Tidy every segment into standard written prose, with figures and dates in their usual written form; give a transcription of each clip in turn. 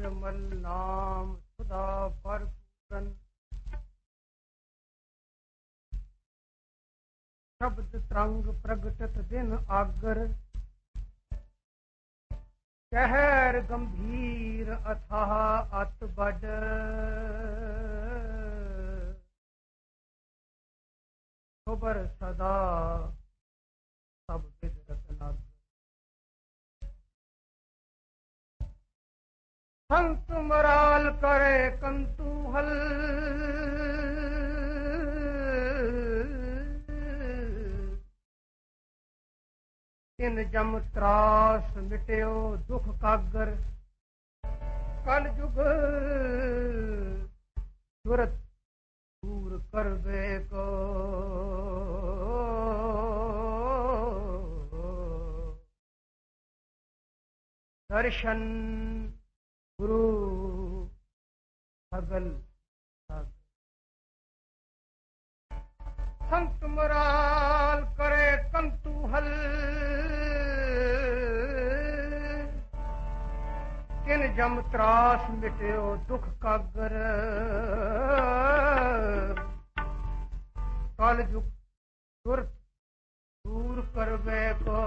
निर्मल नाम सुधा भरपूरन शब्द तरंग प्रगटत दिन आगर कहर गंभीर अथाह अत बड़ खबर सदा सब विदरत लग संत मराल करे कंतूहल इन जम त्रास मिट्यो दुख कागर कल जुग तुरत दूर करवे को दर्शन गुरु सगल संत मराल करे कंतूहल किन जम त्रास मिट्यो दुख कागर कल जुग तुरत दूर करवे को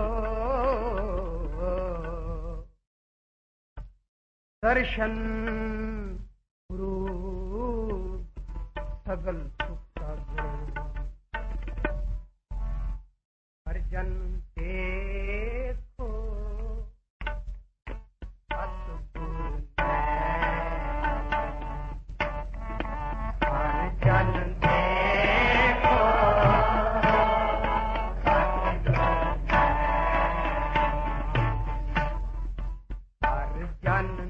दर्शन गुरु सगल सुख सागर हर जन देखो सतगुरु हर जन देखो हर जन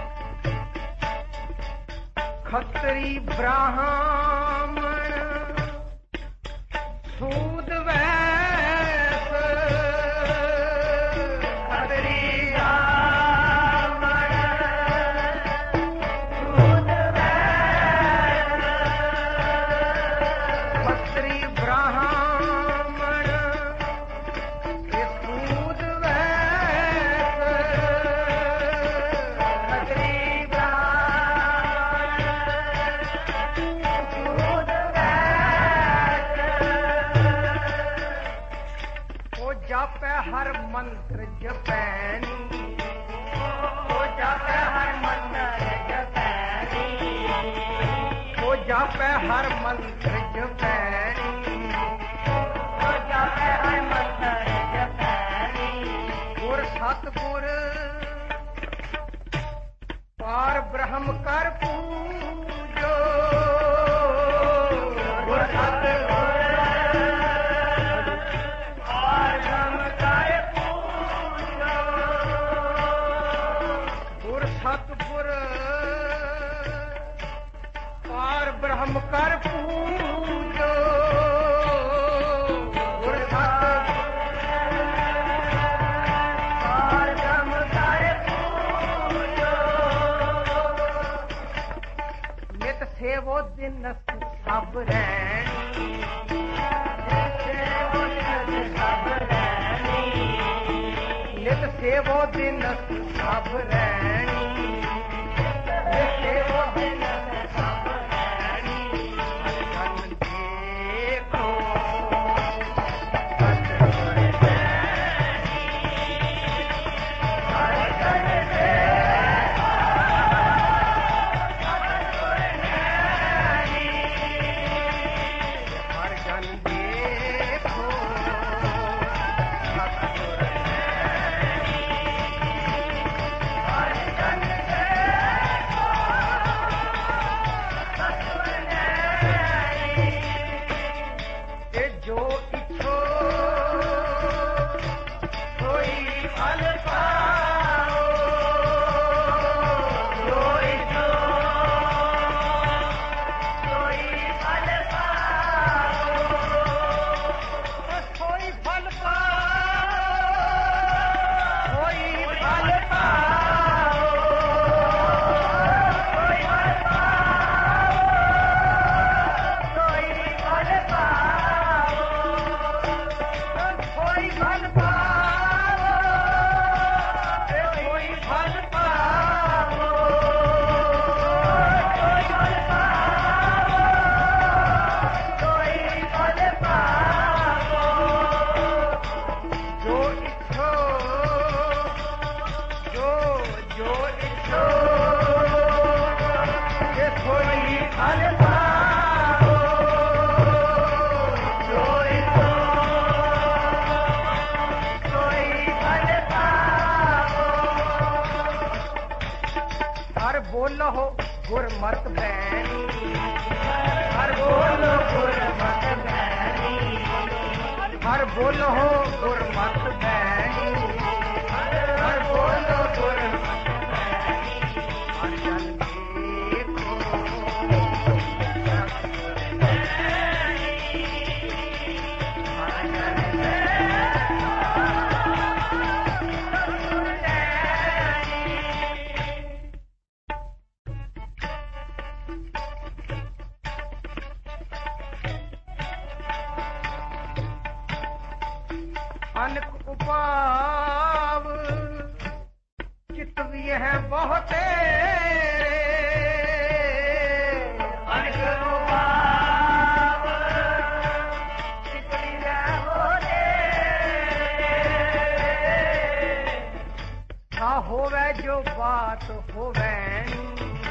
खत्री ब्राह्मण हर मंत्र जपैनी, वो जापे हर मंत्र जपैनी, वो जापे हर मंत्र जपैनी, वो जापे हर मंत्र जपैनी। गुर सतगुर पार ब्रह्म कर पूजो, गुर सतगुर पार ब्रह्म कर पूजो, गुर सतगुर पार ब्रह्म कर पूजो, गुर सतगुर पार ब्रह्म कर पूजो। नित सेवो दिन सब रैनी, नित सेवो दिन सब रैनी, नित सेवो दिन सब रैनी, नित सेवो दिन सब रैनी। धन देखो सतगुर रैनी, हर धन देखो सतगुर रैनी, हर धन देखो सतगुर रैनी, हर धन देखो सतगुर रैनी। ते जो इच्छो कोई फल पाओ, जो इच्छो कोई फल पाओ, कोई फल पाओ, कोई फल पाओ, कोई फल पाओ, कोई फल पाओ, कोई फल पाओ, कोई फल पाओ, कोई फल पाओ, कोई फल पाओ। जो इच्छो जो इच्छो ये कोई फल पाओ, जो इच्छो कोई फल पाओ। हर बोलो गुरमत बैनी, हर बोलो गुरमत बैनी, हर बोलो गुरमत बैनी, हर बोलो गुरमत बैनी। हर जन देखो सतगुर बैनी, हर जन देखो सतगुर बैनी। अनक उपाव चितवी है बहुते, अनक उपाव चितवी है बहुते। था होवे जो बात होवे नी,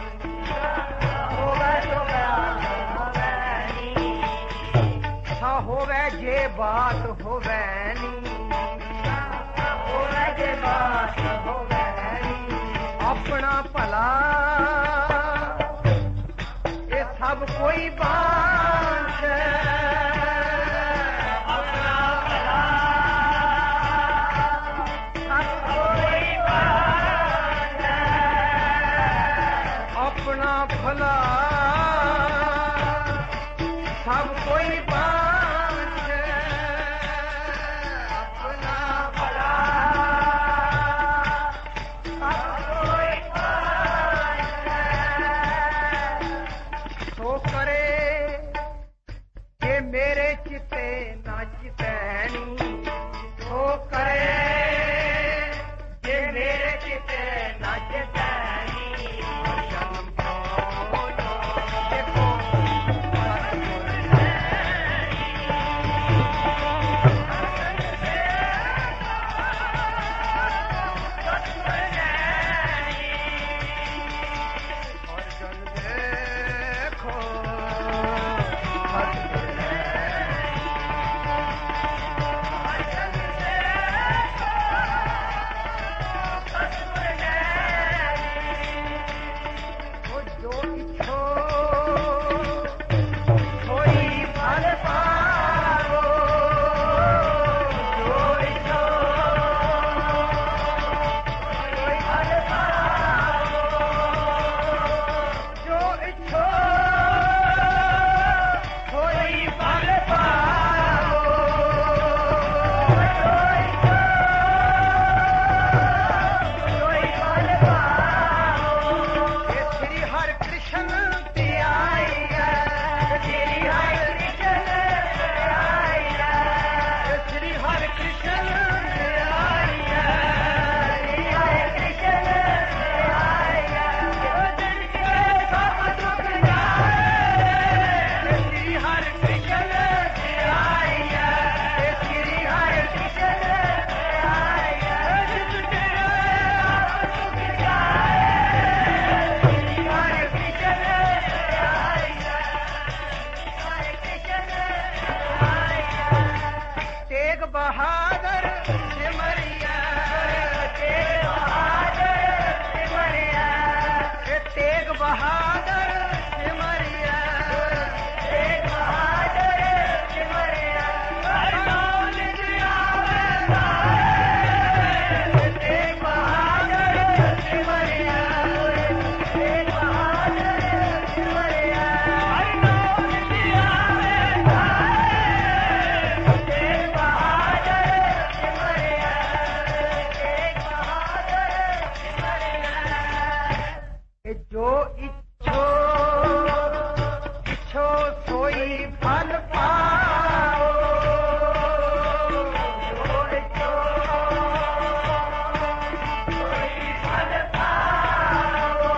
होवे जो बात होवे नी, था होवे जे बात होवे नी, होवे जे बात होवे नी। अपना भला ये सब कोई बात, अपना भला सब कोई बात, अपना भला सब कोई बात, अपना भला सब कोई बात। सो करे जे मेरे चिते ना चितैनी, सो करे जे मेरे चिते ना चितैनी। जन्म बोलो देखो सतगुर रैनी, बहादुर सिमरिया, तेग बहादुर सिमरिया, तेग बहादुर सिमरिया, तेग बहादुर सिमरिया, हर नाम निज आवे, तेग बहादुर सिमरिया, तेग बहादुर सिमरिया, हर नाम निज आवे, तेग बहादुर सिमरिया, तेग बहादुर सिमरिया। जो इच्छो इच्छो सोई फल पाओ, जो इच्छो सोई फल पाओ।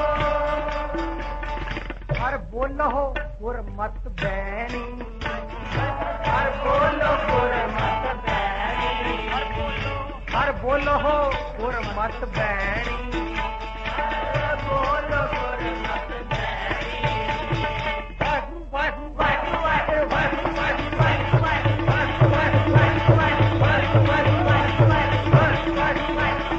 हर बोलो गुर मत बैनी, हर बोलो गुर मत बैनी, हर बोलो गुर मत बैनी, हर बोलो गुर मत बैनी। वाहू वाहू वाहू वाहू वाहू वाहू वाहू वाहू वाहू वाहू वाहू वाहू वाहू वाहू वाहू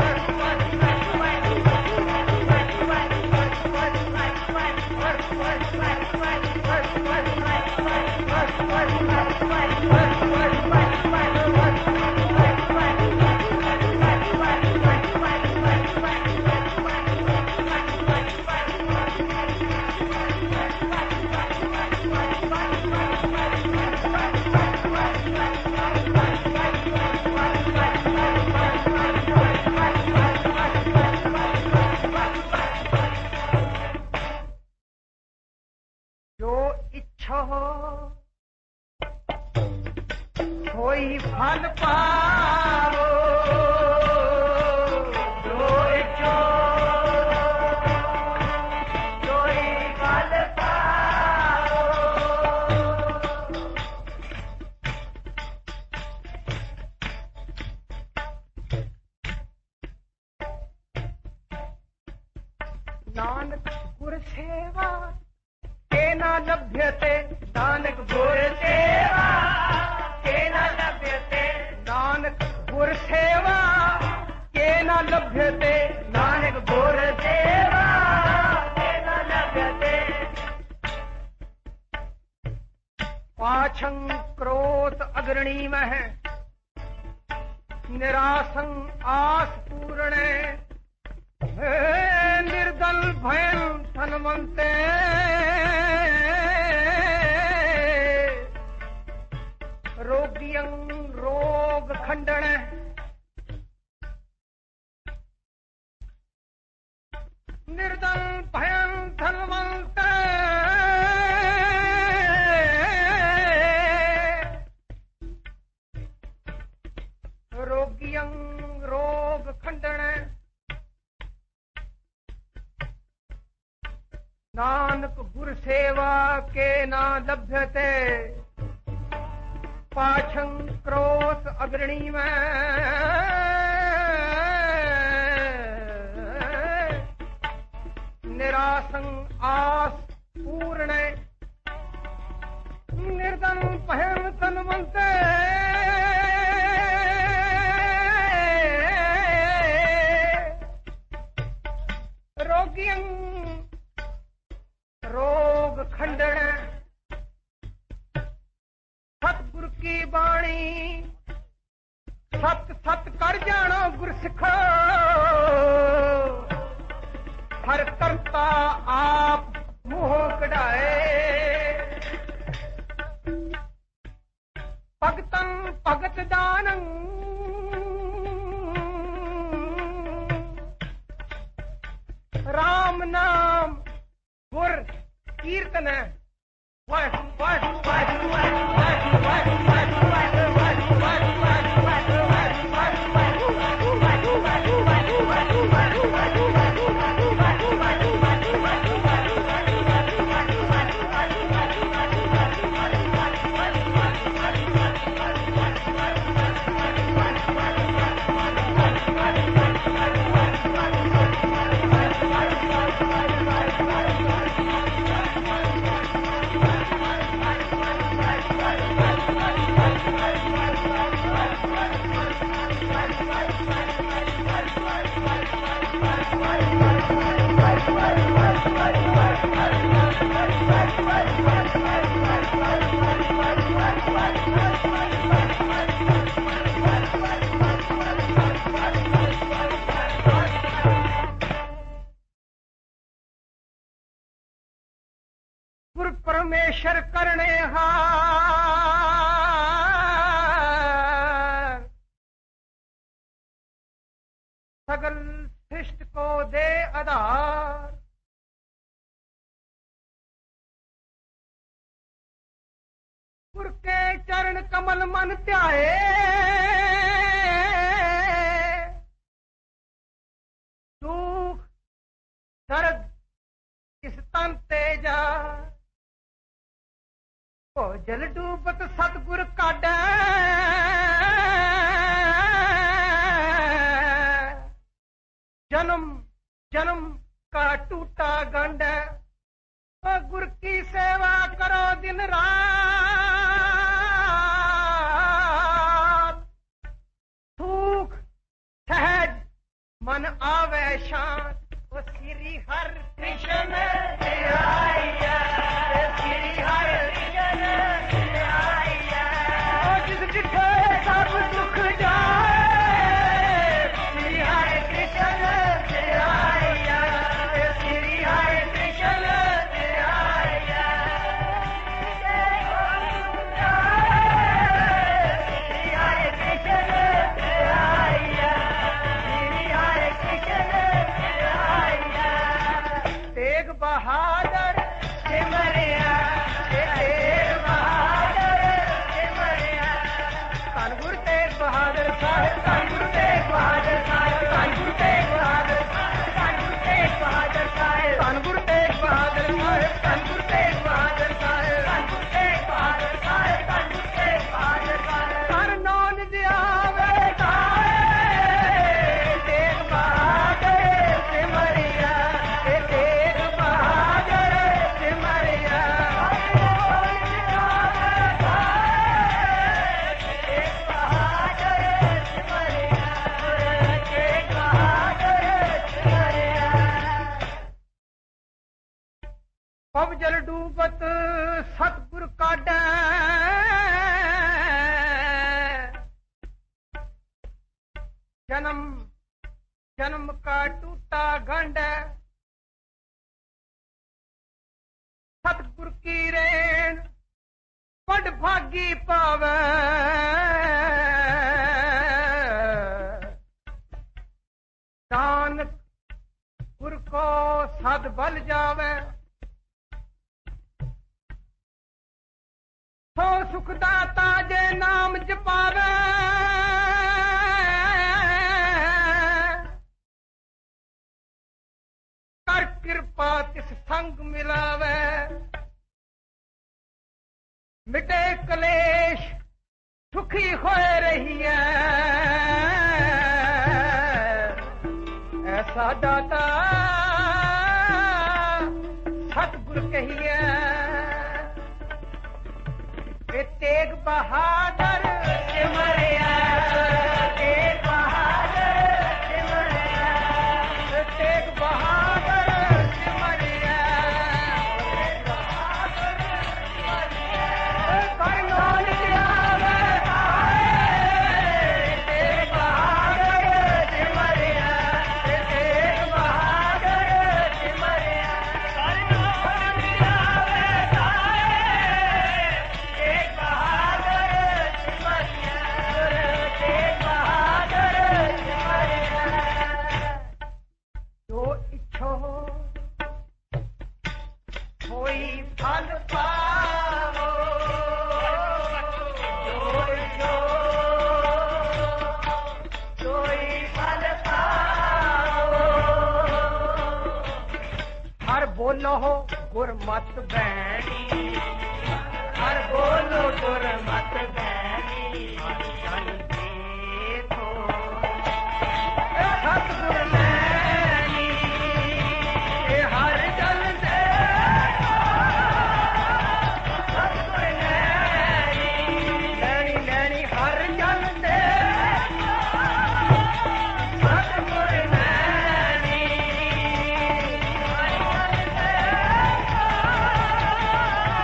जो इच्छा हो कोई फल पाओ, जो इच्छा कोई फल पाओ। नानक गुर सेवा के न लभ्यते, नानक गुर सेवा के न लभ्यते, नानक गुर सेवा के न लभ्यते, नानक गुर सेवा के न लभ्यते। पाछं क्रोध अग्रणी में निरासं आस पूर्णे, निर्दल भयं धनवंते, रोगियं रोग खंडन, निर्दल भयं धनवंते, रोगियं रोग खंडन। नानक गुर सेवा के ना लभ्यते, पाछं क्रोध अग्रणी में निरासं आस पूर्ण, निर्दन भयं तन्वन्ते, रोगियं रोग खंडन। सतगुरु की बाणी सत सत कर जानो गुर सिखो, हर करता आप मुंह कढ़ाए, भगतन भगत दानं राम नाम गुर कीर्तन। वाह वाह वाह वाह वाह वाह परमेश्वर करने हार सगल सृष्टि को दे आधार गुर के चरण कमल मन ध्याए दुख दर्द इस तन तेजा ओ जल डूबत सतगुर काढै जन्म जन्म का टूटा गंड गुर की सेवा करो दिन रात भूख सहज मन आवे शांत वो श्री हर कृष्ण आइया श्री हर कृष्ण आइया जिस जिठे सब दुख जाए श्री हर कृष्ण आइया श्री हर कृष्ण आइया श्री हर कृष्ण आइया श्री हर कृष्ण आइया तेग बहादुर सिमरिया तेग बहादुर सिमरिया कानपुर तेग बहादुर साहिब कानपुर तेग बहादुर साहिब कानपुर तेग बहादुर कानपुर तेग बहादुर साहिब कानपुर तेग बहादुर साहिब कानपुर तेग बहादुर साहिब कानपुर तेग बहादुर साहिब कानपुर तेग बहादुर साहिब हर नौन जियावे तेग बहादुर सिमरिया तेग बहादुर सिमरिया पब जल डूबत सतगुर काढै जन्म जन्म का टूटा गंड सतगुर की रेण बड़ भागी पावे दान गुर को सद बल जावे सो सुखदाता जे नाम जपावे कर कृपा तिस संग मिलावे मिटे कलेश सुखी होए रही है ऐसा दाता सतगुर कहिए तेग बहादुर सिमरिया तेग बहादुर सिमरिया तेग बहादुर सिमरिया कर नौन जियावे तेग बहादुर सिमरिया तेग बहादुर सिमरिया कर नौन जियावे तेग बहादुर सिमरिया तेग बहादुर सिमरिया जो इच्छो कोई फल पावो जो इच्छो कोई फल पावो हर बोलो हो गुरमत बैणी हर बोलो गुरमत बैणी जन देखो सतगुर नैनी हर जन देखो सतगुर नैनी नैनी नैनी हर जन देखो सतगुर नैनी हर जन देखो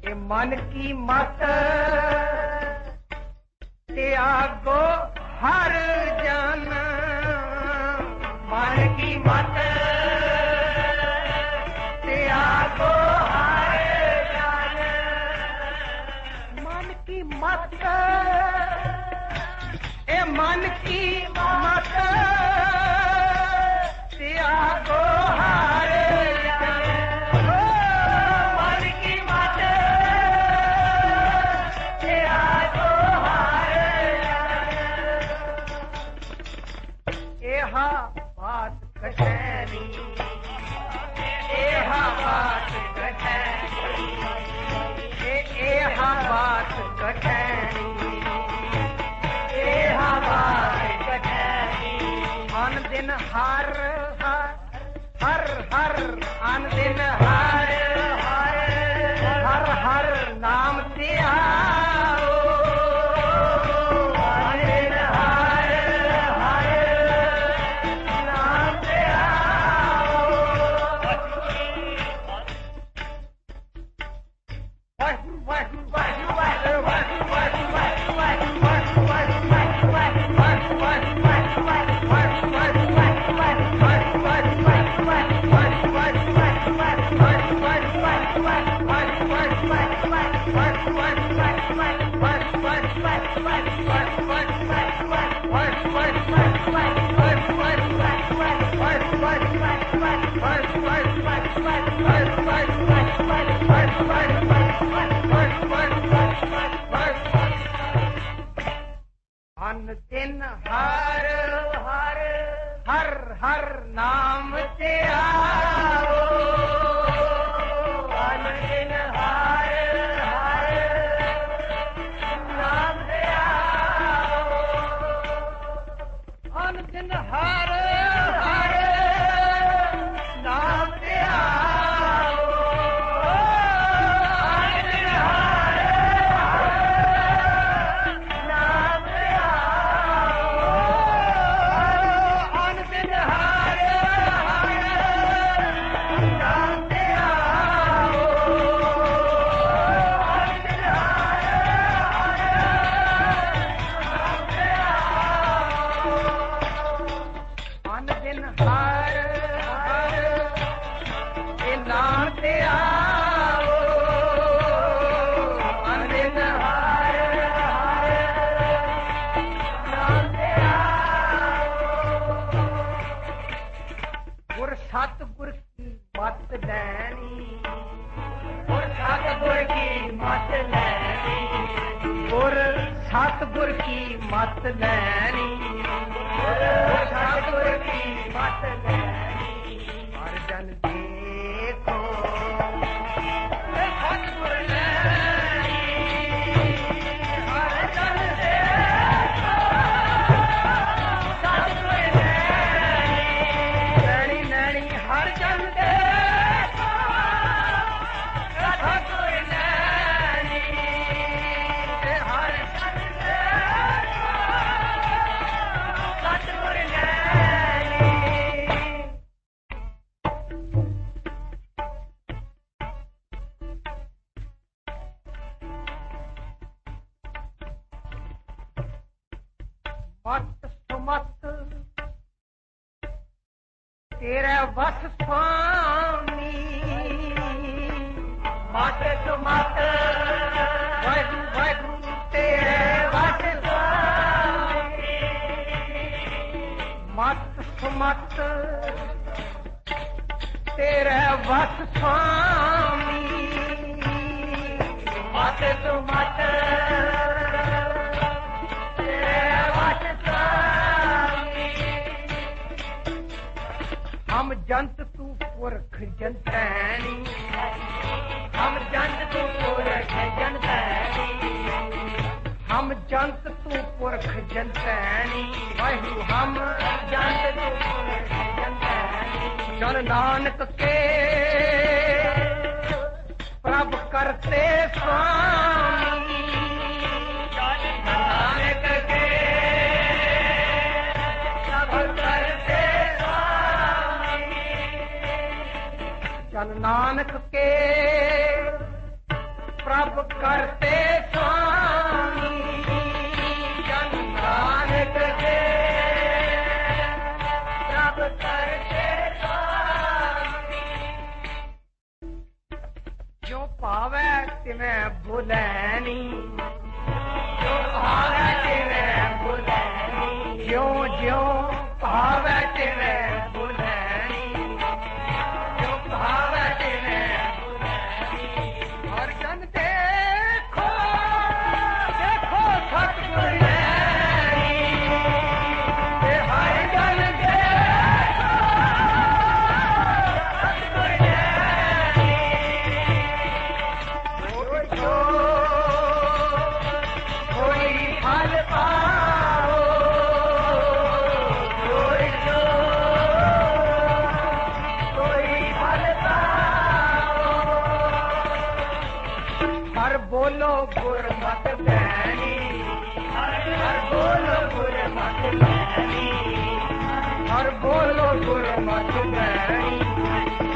ਇਹ ਮਨ ਕੀ ਮਤ ਤੇ ਆਗੋ ਹਰ ਜਨ ਮਨ ਕੀ ਮਤ ਤੇ ਆਗੋ ਹਰ ਜਨ ਮਨ ਕੀ ਮਤ ਇਹ ਮਨ ਕੀ ਮਤ ਤੇ ਆਗੋ ਹਰ ਜਨ ਮਨ ਕੀ ਮਤ ਤੇ ਆਗੋ ਹਰ एहा बात कठैनी एहा बात कठैनी एहा बात कठैनी एहा बात कठैनी अन दिन हर हर हर अन दिन हर हर हर हर नाम ते आओ अन दिन हर हर हर हर नाम ते आओ अन दिन हर हर नाम ते आओ अन दिन हर हर नाम ते आओ अन दिन हर नाम ते सतगुर की मत लैनी गुर सतगुर की मत लैनी गुर सतगुर की मत लैनी गुर सतगुर की मत लैनी हर जन देखो सतगुर लैनी हर जन देखो सतगुर लैनी हर जन देखो सतगुर लैनी हर जन देखो सतगुर लैनी मत सुमत तेरे वस स्वामी मत सुमत वाहिगुरु वाहिगुरु तेरे वस स्वामी मत सुमत तेरे वस स्वामी मत सुमत तेरे वस स्वामी हम जंत तू पुरख जंतैनी हम जंत तू पुरख जंतैनी हम जंत तू पुरख जंतैनी वाहिगुरु हम जंत तू पुरख जंतैनी चल नानक के प्रभ करते स्वामी चल नानक के प्रभ करते चल नानक के ਪ੍ਰਭ ਕਰਤੇ ਸੁਆਮੀ ਜਨ ਨਾਨਕ ਦੇ ਪ੍ਰਭ ਕਰਤੇ ਸੁਆਮੀ ਜੋ ਭਾਵੈ ਤਿਵੇਂ ਭੁਲੈ ਨੀ ਜੋ ਭਾਵੈ ਤਿਵੇਂ ਭੁਲੈ ਨੀ ਜਿਉਂ ਜਿਉਂ ਭਾਵੈ ਤਿਵੇਂ ਭੁਲੈ ਨੀ ਜੋ ਭਾਵੈ ਤਿਵੇਂ ਭੁਲੈ ਨੀ ਹਰ ਜਨ ਦੇਖੋ ਦੇਖੋ ਸਤਿਗੁਰ ਨੈਣੀ ਤੇ ਹਰ ਜਨ ਦੇਖੋ ਸਤਿਗੁਰ ਨੈਣੀ ਕੋਈ ਫਲ ਪਾਓ ਕੋਈ ਫਲ ਪਾਓ ਹਰ ਬੋਲੋ ਗੁਰਮਤਿ ਬੈਣੀ ਹਰ ਬੋਲੋ ਗੁਰਮਤਿ ਬੈਣੀ ਹਰ ਬੋਲੋ ਗੁਰਮਤਿ ਬੈਣੀ